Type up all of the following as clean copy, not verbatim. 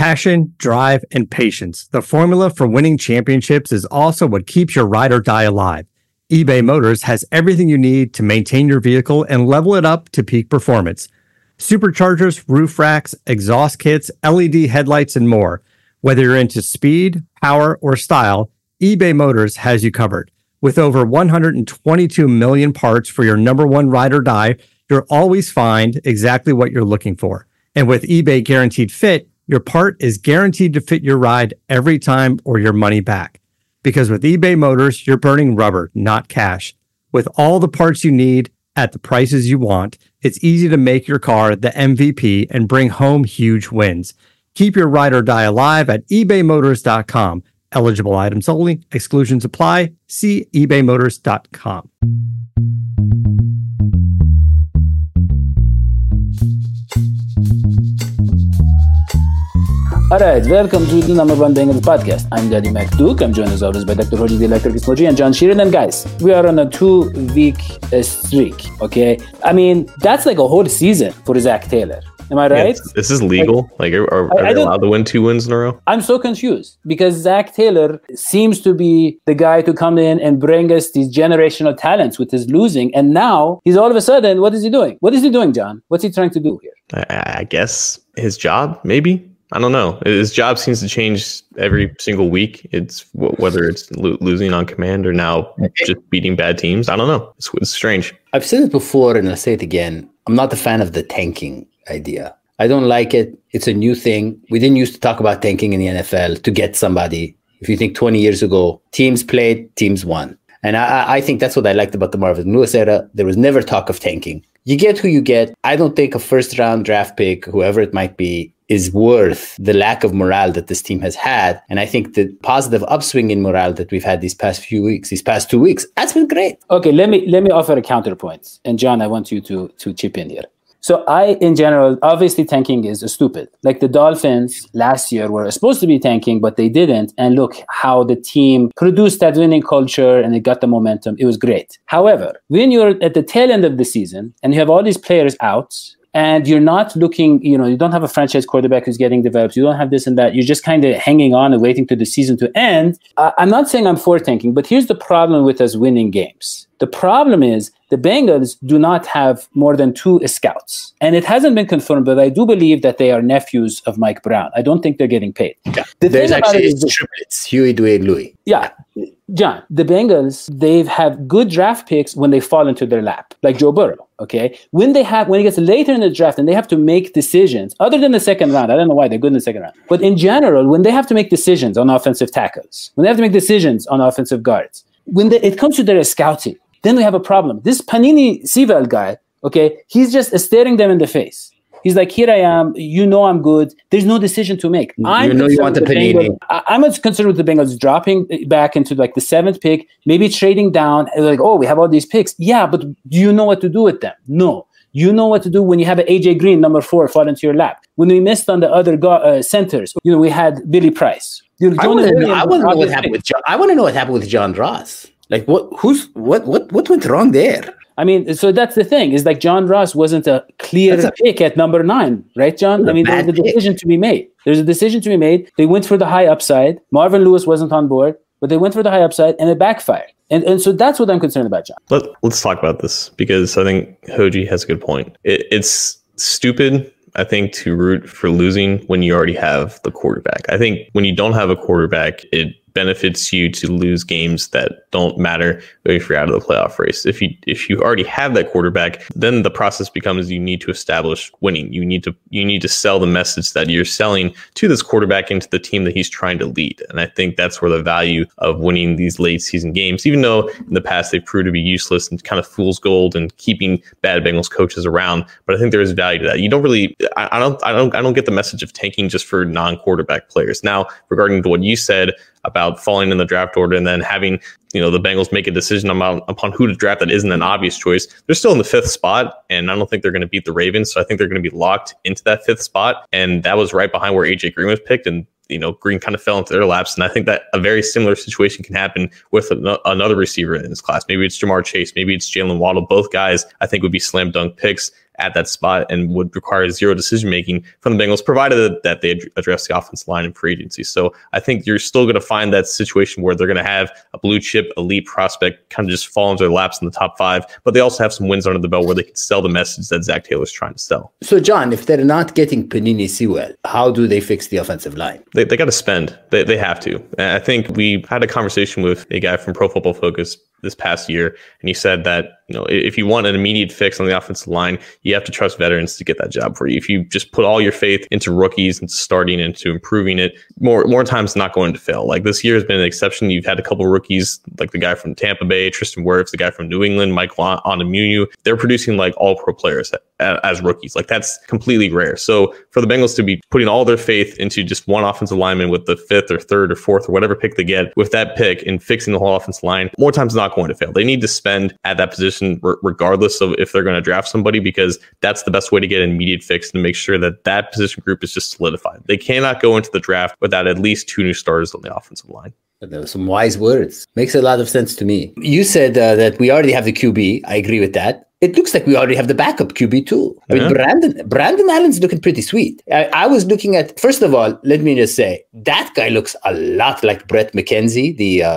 Passion, drive, and patience. The formula for winning championships is also what keeps your ride or die alive. eBay Motors has everything you need to maintain your vehicle and level it up to peak performance. Superchargers, roof racks, exhaust kits, LED headlights, and more. Whether you're into speed, power, or style, eBay Motors has you covered. With over 122 million parts for your number one ride or die, you'll always find exactly what you're looking for. And with eBay Guaranteed Fit, your part is guaranteed to fit your ride every time or your money back. Because with eBay Motors, you're burning rubber, not cash. With all the parts you need at the prices you want, it's easy to make your car the MVP and bring home huge wins. Keep your ride or die alive at ebaymotors.com. Eligible items only. Exclusions apply. See ebaymotors.com. All right, welcome to the number one Bengals podcast. I'm Daddy McDuke. I'm joined as always by Dr. Hoji, the electric technology, and John Sheeran. And guys, we are on a 2-week streak, okay? I mean, that's like a whole season for Zach Taylor. Am I right? Yeah, this is legal? Like, are they allowed to win 2 wins in a row? I'm so confused because Zach Taylor seems to be the guy to come in and bring us these generational talents with his losing. And now he's all of a sudden, what is he doing? What is he doing, John? What's he trying to do here? I guess his job, maybe. I don't know. His job seems to change every single week. It's whether it's losing on command or now just beating bad teams. I don't know. It's strange. I've said it before and I'll say it again. I'm not a fan of the tanking idea. I don't like it. It's a new thing. We didn't used to talk about tanking in the NFL to get somebody. If you think 20 years ago, teams played, teams won. And I think that's what I liked about the Marvin Lewis era. There was never talk of tanking. You get who you get. I don't think a first-round draft pick, whoever it might be, is worth the lack of morale that this team has had. And I think the positive upswing in morale that we've had these past 2 weeks, that's been great. Okay, let me offer a counterpoint. And John, I want you to chip in here. So in general, obviously tanking is stupid. Like the Dolphins last year were supposed to be tanking, but they didn't. And look how the team produced that winning culture and it got the momentum. It was great. However, when you're at the tail end of the season and you have all these players out and you're not looking, you don't have a franchise quarterback who's getting developed. You don't have this and that. You're just kind of hanging on and waiting for the season to end. I'm not saying I'm for tanking, but here's the problem with us winning games. The problem is the Bengals do not have more than 2 scouts. And it hasn't been confirmed, but I do believe that they are nephews of Mike Brown. I don't think they're getting paid. Yeah. There's actually triplets, Huey, Dwayne, Louie. Yeah. John, the Bengals, they have good draft picks when they fall into their lap, like Joe Burrow, okay? When it gets later in the draft and they have to make decisions, other than the second round, I don't know why they're good in the second round, but in general, when they have to make decisions on offensive tackles, when they have to make decisions on offensive guards, when it comes to their scouting, then we have a problem. This Panini Sewell guy, okay, he's just staring them in the face. He's like, here I am. I'm good. There's no decision to make. You want the Panini. I'm concerned with the Bengals dropping back into like the 7th pick, maybe trading down. Like, oh, we have all these picks. Yeah, but do you know what to do with them? No. You know what to do when you have an AJ Green, number 4, fall into your lap. When we missed on the other centers, we had Billy Price. I want to know what happened with John. I want to know what happened with John Ross. Like what went wrong there? I mean, so that's the thing. Is like John Ross wasn't a clear pick at number 9, right, John? I mean, there's a decision to be made. There's a decision to be made. They went for the high upside. Marvin Lewis wasn't on board, but they went for the high upside and it backfired. And so that's what I'm concerned about, John. Let's talk about this because I think Hoji has a good point. It's stupid, I think, to root for losing when you already have the quarterback. I think when you don't have a quarterback, it benefits you to lose games that don't matter if you're out of the playoff race. If you already have that quarterback, then the process becomes you need to establish winning. You need to sell the message that you're selling to this quarterback into the team that he's trying to lead. And I think that's where the value of winning these late season games, even though in the past they've proved to be useless and kind of fool's gold and keeping bad Bengals coaches around. But I think there is value to that. You don't really, I don't get the message of tanking just for non-quarterback players. Now, regarding to what you said about falling in the draft order and then having, the Bengals make a decision upon who to draft that isn't an obvious choice. They're still in the 5th spot, and I don't think they're going to beat the Ravens. So I think they're going to be locked into that 5th spot. And that was right behind where AJ Green was picked. And, Green kind of fell into their laps. And I think that a very similar situation can happen with another receiver in this class. Maybe it's Jamar Chase. Maybe it's Jalen Waddle. Both guys, I think, would be slam dunk picks at that spot and would require zero decision making from the Bengals, provided that they address the offensive line in free agency. So I think you're still going to find that situation where they're going to have a blue chip elite prospect kind of just fall into their laps in the top 5, but they also have some wins under the belt where they can sell the message that Zach Taylor's trying to sell. So John, if they're not getting Panini Sewell, how do they fix the offensive line? They got to spend. They have to. And I think we had a conversation with a guy from Pro Football Focus this past year, and he said that, you know, if you want an immediate fix on the offensive line, you have to trust veterans to get that job for you. If you just put all your faith into rookies, into starting, into improving it, more times not going to fail. Like this year has been an exception. You've had a couple of rookies, like the guy from Tampa Bay, Tristan Wirfs, the guy from New England, Mike Onwenu. They're producing like all pro players as rookies. Like that's completely rare. So for the Bengals to be putting all their faith into just one offensive lineman with the 5th or 3rd or 4th or whatever pick they get with that pick and fixing the whole offensive line, more times not going to fail. They need to spend at that position regardless of if they're going to draft somebody, because that's the best way to get an immediate fix and make sure that that position group is just solidified. They cannot go into the draft without at least 2 new starters on the offensive line. There were some wise words. Makes a lot of sense to me. You said that we already have the QB. I agree with that. It looks like we already have the backup QB too. I mean, Brandon Allen's looking pretty sweet. I was looking at, first of all, let me just say, that guy looks a lot like Brett McKenzie,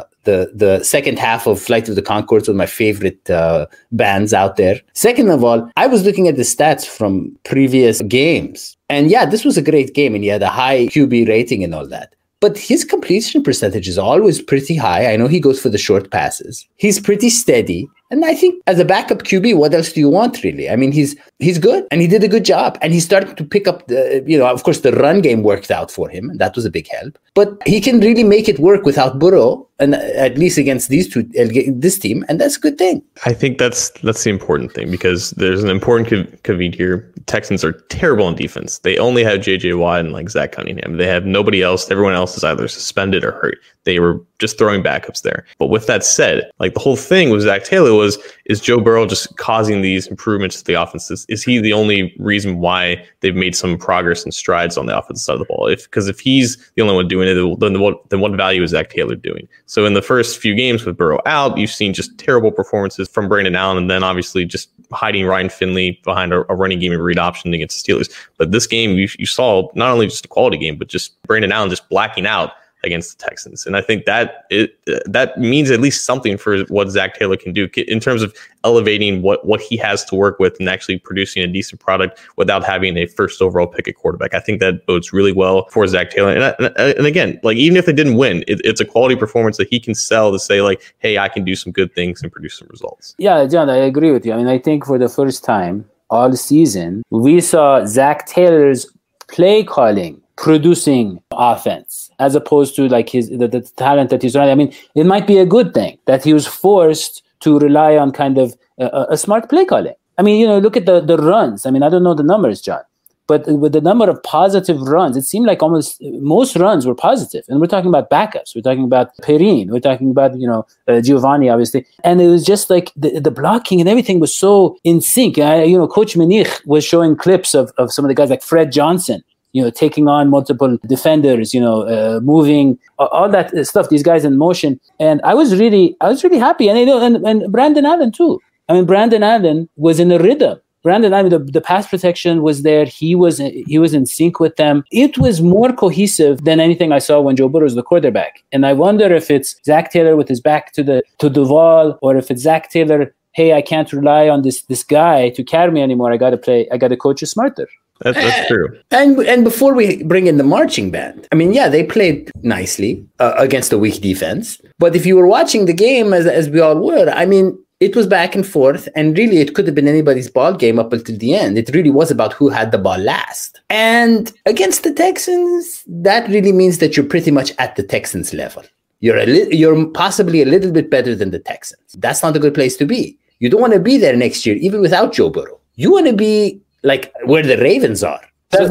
the second half of Flight of the Conchords, one of my favorite bands out there. Second of all, I was looking at the stats from previous games. And yeah, this was a great game, and he had a high QB rating and all that. But his completion percentage is always pretty high. I know he goes for the short passes. He's pretty steady. And I think as a backup QB, what else do you want, really? I mean, he's good, and he did a good job. And he's starting to pick up of course, the run game worked out for him, and that was a big help. But he can really make it work without Burrow, and at least against this team, and that's a good thing. I think that's the important thing, because there's an important caveat here. Texans are terrible on defense. They only have J.J. Watt and like Zach Cunningham. They have nobody else. Everyone else is either suspended or hurt. They were just throwing backups there. But with that said, like the whole thing with Zach Taylor is Joe Burrow just causing these improvements to the offenses? Is he the only reason why they've made some progress and strides on the offensive side of the ball? Because if he's the only one doing it, then what value is Zach Taylor doing? So in the first few games with Burrow out, you've seen just terrible performances from Brandon Allen, and then obviously just hiding Ryan Finley behind a running game and read option against the Steelers. But this game, you saw not only just a quality game, but just Brandon Allen just blacking out against the Texans. And I think that means at least something for what Zach Taylor can do in terms of elevating what he has to work with and actually producing a decent product without having a first overall pick at quarterback. I think that bodes really well for Zach Taylor. And again, like even if they didn't win, it's a quality performance that he can sell to say like, hey, I can do some good things and produce some results. Yeah, John, I agree with you. I mean, I think for the first time all season, we saw Zach Taylor's play calling producing offense, as opposed to like the talent that he's running. I mean, it might be a good thing that he was forced to rely on kind of a smart play calling. I mean, look at the runs. I mean, I don't know the numbers, John, but with the number of positive runs, it seemed like almost most runs were positive. And we're talking about backups. We're talking about Perrine. We're talking about, Giovanni, obviously. And it was just like the blocking and everything was so in sync. Coach Menich was showing clips of some of the guys like Fred Johnson, taking on multiple defenders, moving, all that stuff, these guys in motion. And I was really happy. And Brandon Allen too. I mean, Brandon Allen was in a rhythm. Brandon Allen, the pass protection was there. He was in sync with them. It was more cohesive than anything I saw when Joe Burrow was the quarterback. And I wonder if it's Zach Taylor with his back to the wall, or if it's Zach Taylor, hey, I can't rely on this guy to carry me anymore. I got to coach you smarter. That's true. And before we bring in the marching band, I mean, yeah, they played nicely against a weak defense. But if you were watching the game, as we all were, I mean, it was back and forth. And really, it could have been anybody's ball game up until the end. It really was about who had the ball last. And against the Texans, that really means that you're pretty much at the Texans level. You're possibly a little bit better than the Texans. That's not a good place to be. You don't want to be there next year, even without Joe Burrow. You want to be like where the Ravens are. So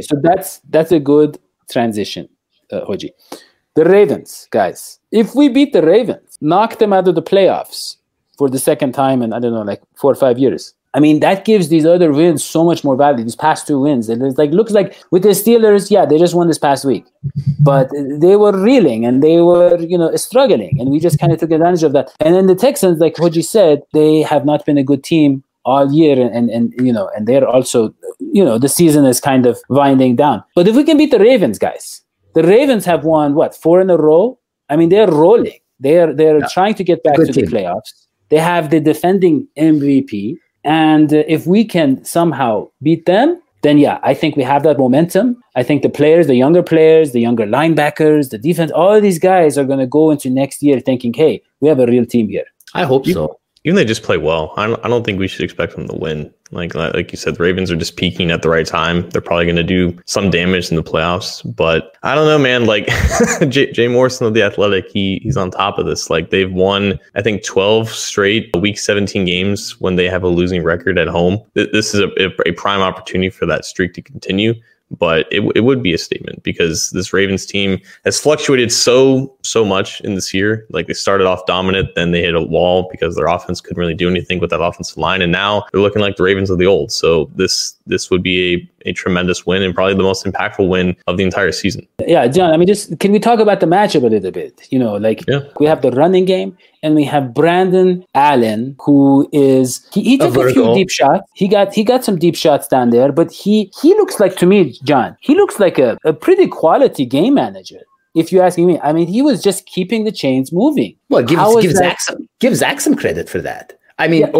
that's a good transition, Hoji. The Ravens, guys. If we beat the Ravens, knock them out of the playoffs for the second time in, I don't know, like 4 or 5 years. I mean, that gives these other wins so much more value. These past 2 wins. It looks like with the Steelers, yeah, they just won this past week. But they were reeling and they were, struggling. And we just kind of took advantage of that. And then the Texans, like Hoji said, they have not been a good team all year, and they're also, the season is kind of winding down. But if we can beat the Ravens, guys, the Ravens have won 4 in a row. I mean, they're rolling. They're trying to get back to the playoffs. They have the defending MVP, and if we can somehow beat them, then I think we have that momentum. I think the younger players, the younger linebackers, the defense, all these guys are going to go into next year thinking, hey, we have a real team here. I hope so. Even they just play well. I don't think we should expect them to win. Like you said, the Ravens are just peaking at the right time. They're probably going to do some damage in the playoffs, but I don't know, man. Like Jay Morrison of The Athletic, he's on top of this. Like they've won, I think, 12 straight Week 17 games when they have a losing record at home. This is a prime opportunity for that streak to continue. But it would be a statement because this Ravens team has fluctuated so much in this year. Like they started off dominant, then they hit a wall because their offense couldn't really do anything with that offensive line, and now they're looking like the Ravens of the old. So this would be a tremendous win and probably the most impactful win of the entire season. Yeah, John, I mean, can we talk about the matchup a little bit? We have the running game and we have Brandon Allen, who is he took a few deep shots. He got some deep shots down there, but he looks like, to me, John, he looks like a pretty quality game manager. If you're asking me, I mean, he was just keeping the chains moving. Well, give Zach some credit for that. I mean,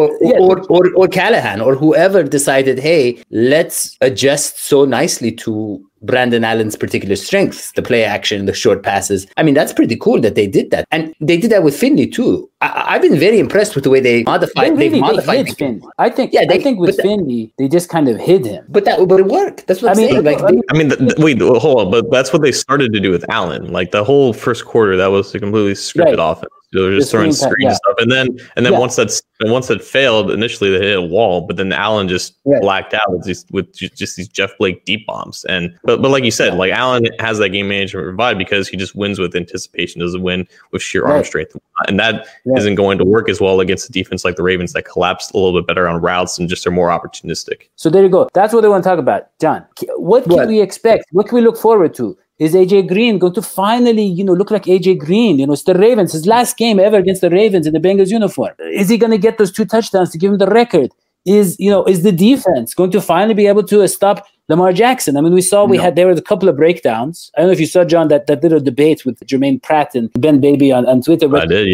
or Callahan or whoever decided, hey, let's adjust so nicely to Brandon Allen's particular strengths, the play action, the short passes. I mean, that's pretty cool that they did that. And they did that with Finley too. I've been very impressed with the way they modified. They hid Finley. I think with Finley, they just kind of hid him. But it worked. That's what I'm saying. Wait, hold on. But that's what they started to do with Allen. Like the whole first quarter, that was a completely scripted offense. They were just throwing screens and stuff, and then once that failed, initially they hit a wall. But then Allen just blacked out with just these Jeff Blake deep bombs. But like you said, like Allen has that game management vibe because he just wins with anticipation, doesn't win with sheer arm strength, and that isn't going to work as well against a defense like the Ravens that collapse a little bit better on routes and just are more opportunistic. So there you go. That's what I want to talk about, John. What can we expect? What can we look forward to? Is AJ Green going to finally, look like AJ Green? It's the Ravens, his last game ever against the Ravens in the Bengals uniform. Is he going to get those 2 touchdowns to give him the record? Is the defense going to finally be able to stop Lamar Jackson? I mean, there were a couple of breakdowns. I don't know if you saw, John, that little debate with Jermaine Pratt and Ben Baby on Twitter. I did,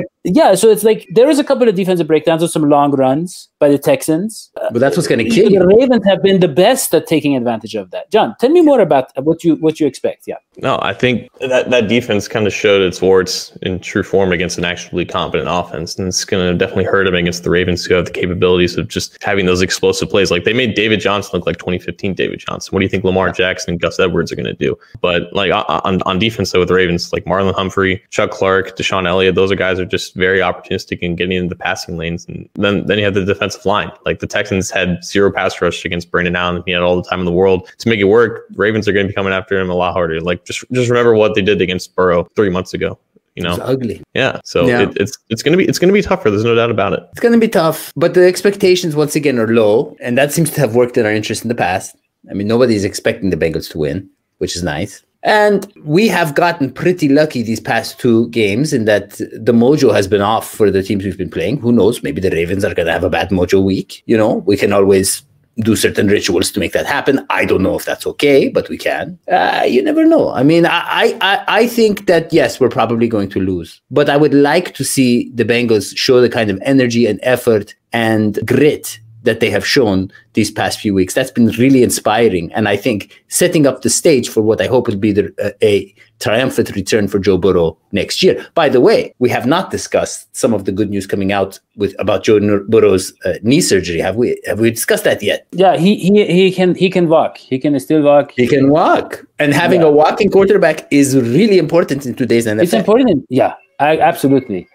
so it's like there is a couple of defensive breakdowns of some long runs by the Texans. But that's what's going to kill you. The Ravens have been the best at taking advantage of that. John, tell me more about what you expect. Yeah. No, I think that defense kind of showed its warts in true form against an actually competent offense, and it's going to definitely hurt them against the Ravens, who have the capabilities of just having those explosive plays. Like they made David Johnson look like 2015 David Johnson. What do you think Lamar Jackson and Gus Edwards are going to do? But like on defense, though, with the Ravens, like Marlon Humphrey, Chuck Clark, Deshaun Elliott, those are guys who are just very opportunistic in getting into the passing lanes. And then you have the defensive line. Like the Texans had 0 pass rush against Brandon Allen. He had all the time in the world to make it work. Ravens are going to be coming after him a lot harder. Like just remember what they did against Burrow 3 months ago. It's ugly. Yeah. So it's gonna be tougher. There's no doubt about it. It's gonna be tough, but the expectations once again are low, and that seems to have worked in our interest in the past. I mean, nobody's expecting the Bengals to win, which is nice. And we have gotten pretty lucky these past 2 games in that the mojo has been off for the teams we've been playing. Who knows? Maybe the Ravens are gonna have a bad mojo week. We can always do certain rituals to make that happen. I don't know if that's okay, but we can. You never know. I mean, I think that, yes, we're probably going to lose. But I would like to see the Bengals show the kind of energy and effort and grit that they have shown these past few weeks. That's been really inspiring. And I think setting up the stage for what I hope will be a triumphant return for Joe Burrow next year. By the way, we have not discussed some of the good news coming out about Joe Burrow's knee surgery. Have we discussed that yet? Yeah, he can walk. He can still walk. He can walk. And having a walking quarterback is really important in today's NFL. It's important. Yeah. Absolutely.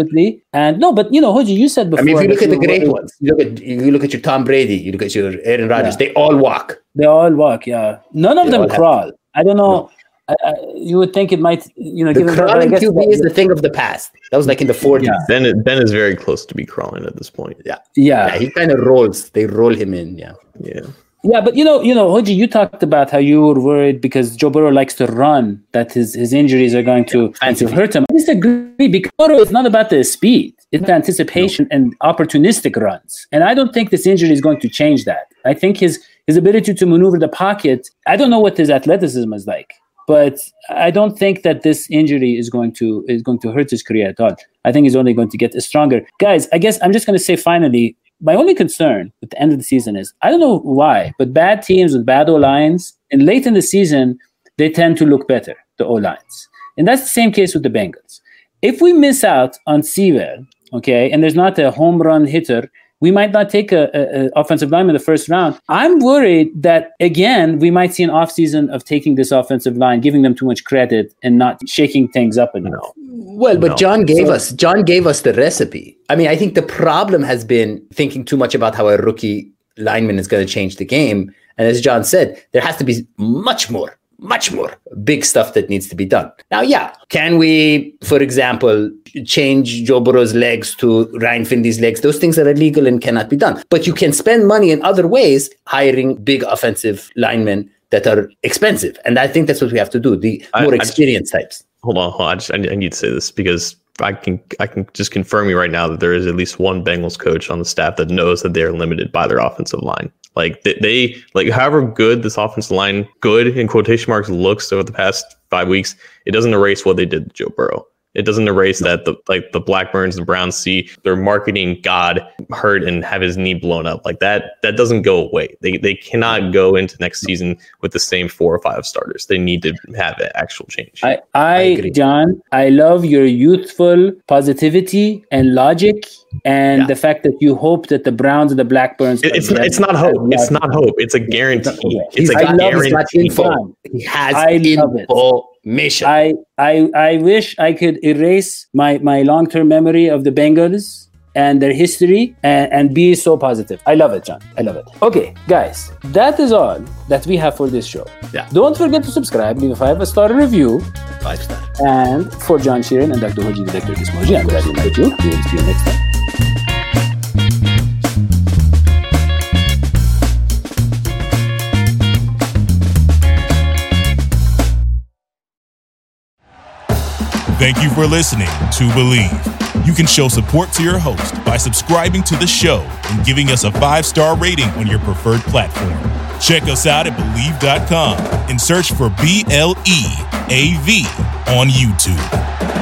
And no, but Hoji, you said before. I mean, if you look at the great ones, you look at your Tom Brady, you look at your Aaron Rodgers, they all walk. Yeah. None of them crawl. I don't know. You would think it might, the crawling QB is the thing of the past. That was like in the 40s. Yeah. Ben is very close to be crawling at this point. Yeah. He kind of rolls. They roll him in. Yeah. Yeah, but Hoji, you talked about how you were worried because Joe Burrow likes to run, that his injuries are going to hurt him. I disagree because Burrow is not about the speed. It's anticipation and opportunistic runs. And I don't think this injury is going to change that. I think his ability to maneuver the pocket, I don't know what his athleticism is like, but I don't think that this injury is going to hurt his career at all. I think he's only going to get stronger. Guys, I guess I'm just going to say finally, my only concern at the end of the season is, I don't know why, but bad teams with bad O-lines, and late in the season, they tend to look better, the O-lines. And that's the same case with the Bengals. If we miss out on Sewell, okay, and there's not a home run hitter, we might not take a offensive lineman in the first round. I'm worried that, again, we might see an offseason of taking this offensive line, giving them too much credit and not shaking things up enough. Well, but John gave us the recipe. I mean, I think the problem has been thinking too much about how a rookie lineman is going to change the game. And as John said, there has to be much more big stuff that needs to be done. Now, yeah, can we, for example, change Joe Burrow's legs to Ryan Finley's legs? Those things are illegal and cannot be done. But you can spend money in other ways, hiring big offensive linemen that are expensive. And I think that's what we have to do, the more experienced types. Hold on. I need to say this because I can just confirm you right now that there is at least one Bengals coach on the staff that knows that they're limited by their offensive line. Like they however good this offensive line, good in quotation marks, looks over the past 5 weeks, it doesn't erase what they did to Joe Burrow. It doesn't erase that the Blackburns and Browns see their marketing god hurt and have his knee blown up. Like that doesn't go away. They cannot go into next season with the same 4 or 5 starters. They need to have an actual change. I agree. John, I love your youthful positivity and logic and the fact that you hope that the Browns and the Blackburns. It's not hope. It's not hope. It's a guarantee. It's a guarantee. He has info. Mission. I wish I could erase my long-term memory of the Bengals and their history and be so positive. I love it, John. I love it. Okay, guys, that is all that we have for this show. Yeah. Don't forget to subscribe, leave a 5-star review. 5-star. And for John Sheeran and Dr. Hoji, the Dr. Gizmoji, I'm glad to invite you. We will see you next time. Thank you for listening to Believe. You can show support to your host by subscribing to the show and giving us a 5-star rating on your preferred platform. Check us out at Believe.com and search for BLEAV on YouTube.